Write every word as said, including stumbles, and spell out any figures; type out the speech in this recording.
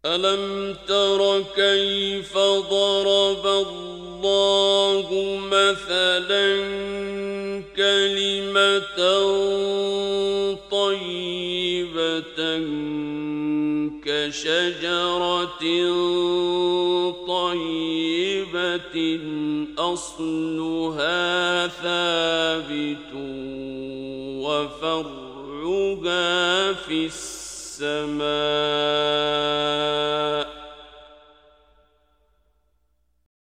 ألم تر كيف ضرب الله مثلا كلمة طيبة كشجرة طيبة أصلها ثابت وفرعها في السماء